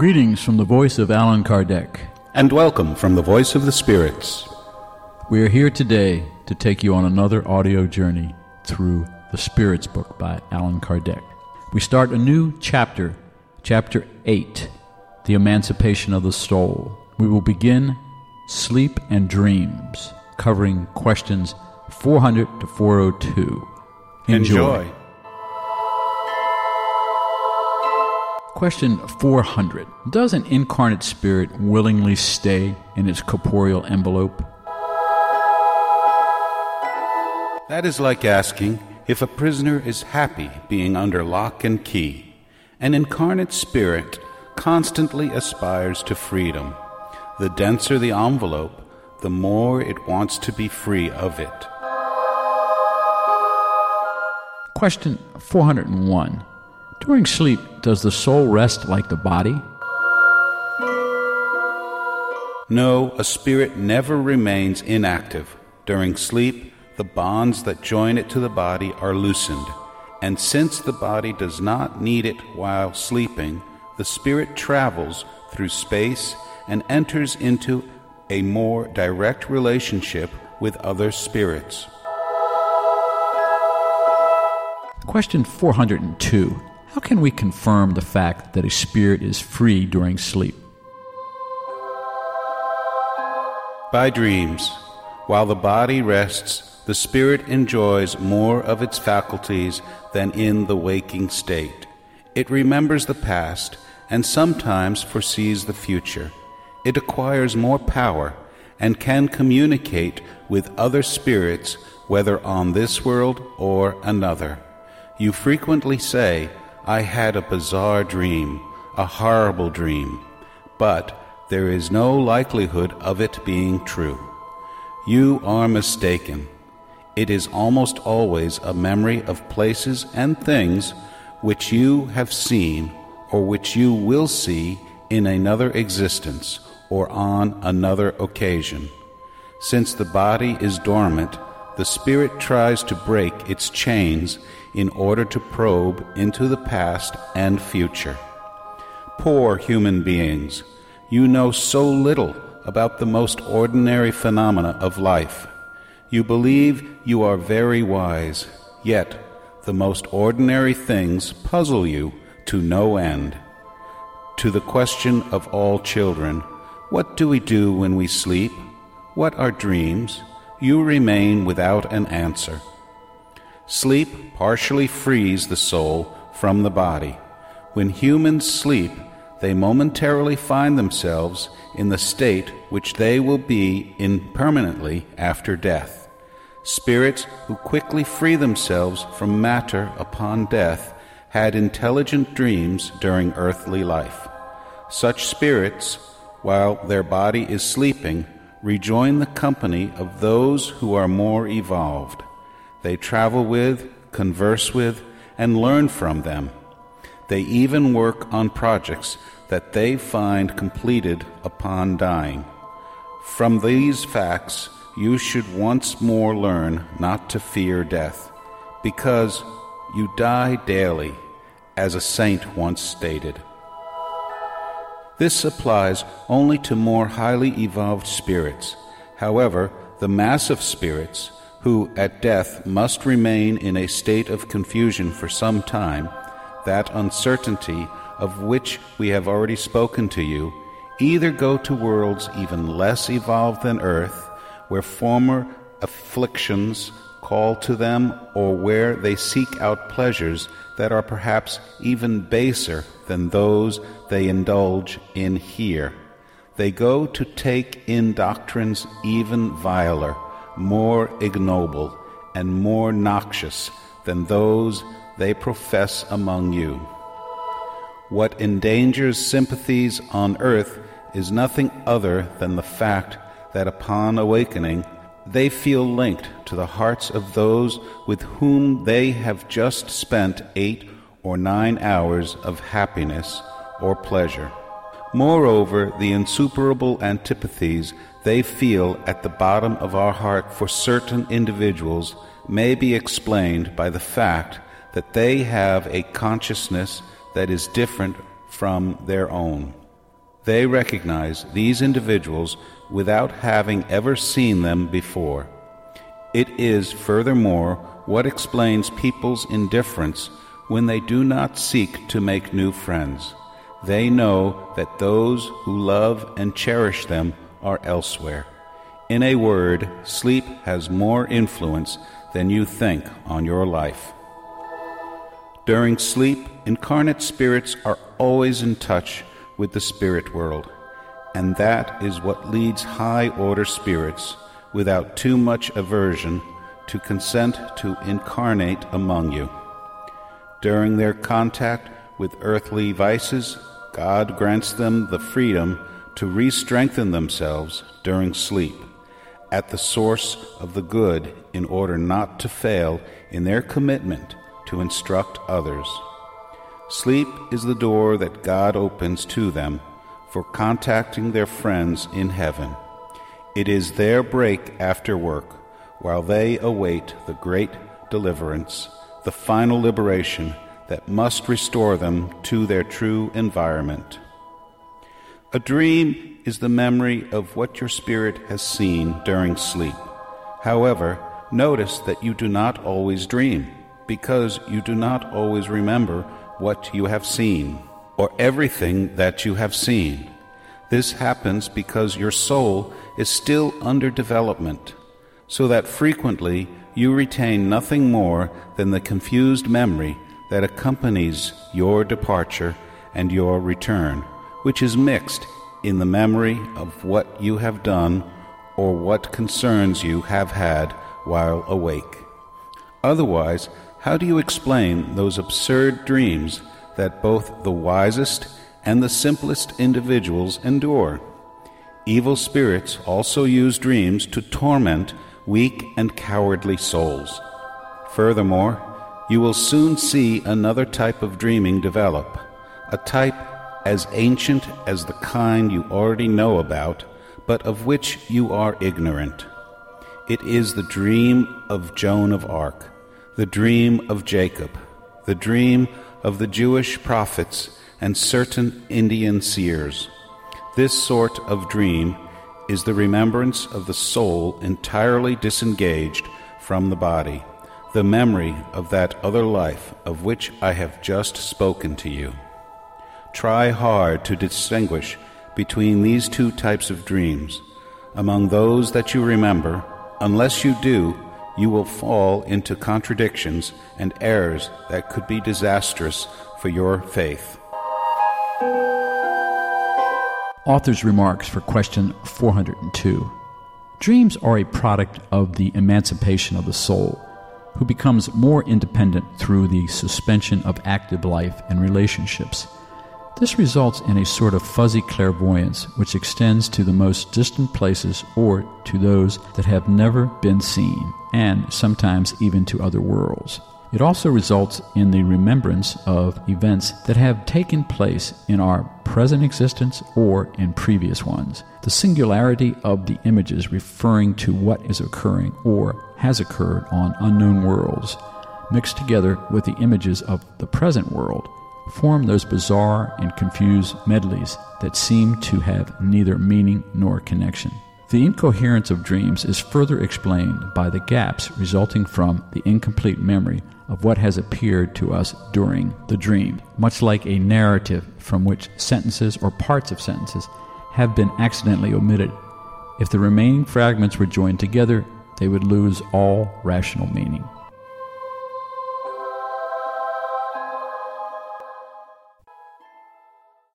Greetings from the voice of Allan Kardec. And welcome from the voice of the spirits. We are here today to take you on another audio journey through the Spirits book by Allan Kardec. We start a new chapter, Chapter 8, The Emancipation of the Soul. We will begin Sleep and Dreams, covering questions 400 to 402. Enjoy. Question 400. Does an incarnate spirit willingly stay in its corporeal envelope? That is like asking if a prisoner is happy being under lock and key. An incarnate spirit constantly aspires to freedom. The denser the envelope, the more it wants to be free of it. Question 401. During sleep, does the soul rest like the body? No, a spirit never remains inactive. During sleep, the bonds that join it to the body are loosened, and since the body does not need it while sleeping, the spirit travels through space and enters into a more direct relationship with other spirits. Question 402. How can we confirm the fact that a spirit is free during sleep? By dreams. While the body rests, the spirit enjoys more of its faculties than in the waking state. It remembers the past and sometimes foresees the future. It acquires more power and can communicate with other spirits, whether on this world or another. You frequently say, "I had a bizarre dream, a horrible dream," but there is no likelihood of it being true. You are mistaken. It is almost always a memory of places and things which you have seen or which you will see in another existence or on another occasion. Since the body is dormant, the spirit tries to break its chains in order to probe into the past and future. Poor human beings, you know so little about the most ordinary phenomena of life. You believe you are very wise, yet the most ordinary things puzzle you to no end. To the question of all children, what do we do when we sleep? What are dreams? You remain without an answer. Sleep partially frees the soul from the body. When humans sleep, they momentarily find themselves in the state which they will be in permanently after death. Spirits who quickly free themselves from matter upon death had intelligent dreams during earthly life. Such spirits, while their body is sleeping, rejoin the company of those who are more evolved. They travel with, converse with, and learn from them. They even work on projects that they find completed upon dying. From these facts, you should once more learn not to fear death, because you die daily, as a saint once stated. This applies only to more highly evolved spirits. However, the mass of spirits, who at death must remain in a state of confusion for some time, that uncertainty of which we have already spoken to you, either go to worlds even less evolved than earth, where former afflictions call to them, or where they seek out pleasures that are perhaps even baser than those they indulge in here. They go to take in doctrines even viler, more ignoble, and more noxious than those they profess among you. What endangers sympathies on earth is nothing other than the fact that upon awakening they feel linked to the hearts of those with whom they have just spent 8 or 9 hours of happiness or pleasure. Moreover, the insuperable antipathies they feel at the bottom of our heart for certain individuals may be explained by the fact that they have a consciousness that is different from their own. They recognize these individuals without having ever seen them before. It is, furthermore, what explains people's indifference when they do not seek to make new friends. They know that those who love and cherish them are elsewhere. In a word, sleep has more influence than you think on your life. During sleep, incarnate spirits are always in touch with the spirit world, and that is what leads high-order spirits, without too much aversion, to consent to incarnate among you. During their contact with earthly vices, God grants them the freedom to re-strengthen themselves during sleep, at the source of the good, in order not to fail in their commitment to instruct others. Sleep is the door that God opens to them for contacting their friends in heaven. It is their break after work, while they await the great deliverance, the final liberation that must restore them to their true environment. A dream is the memory of what your spirit has seen during sleep. However, notice that you do not always dream, because you do not always remember what you have seen, or everything that you have seen. This happens because your soul is still under development, so that frequently you retain nothing more than the confused memory that accompanies your departure and your return, which is mixed in the memory of what you have done or what concerns you have had while awake. Otherwise, how do you explain those absurd dreams that both the wisest and the simplest individuals endure? Evil spirits also use dreams to torment weak and cowardly souls. Furthermore, you will soon see another type of dreaming develop, a type as ancient as the kind you already know about, but of which you are ignorant. It is the dream of Joan of Arc, the dream of Jacob, the dream of the Jewish prophets and certain Indian seers. This sort of dream is the remembrance of the soul entirely disengaged from the body, the memory of that other life of which I have just spoken to you. Try hard to distinguish between these two types of dreams. Among those that you remember, unless you do, you will fall into contradictions and errors that could be disastrous for your faith. Author's remarks for question 402. Dreams are a product of the emancipation of the soul, who becomes more independent through the suspension of active life and relationships. This results in a sort of fuzzy clairvoyance which extends to the most distant places or to those that have never been seen, and sometimes even to other worlds. It also results in the remembrance of events that have taken place in our present existence or in previous ones. The singularity of the images referring to what is occurring or has occurred on unknown worlds, mixed together with the images of the present world, form those bizarre and confused medleys that seem to have neither meaning nor connection. The incoherence of dreams is further explained by the gaps resulting from the incomplete memory of what has appeared to us during the dream, much like a narrative from which sentences or parts of sentences have been accidentally omitted. If the remaining fragments were joined together, they would lose all rational meaning.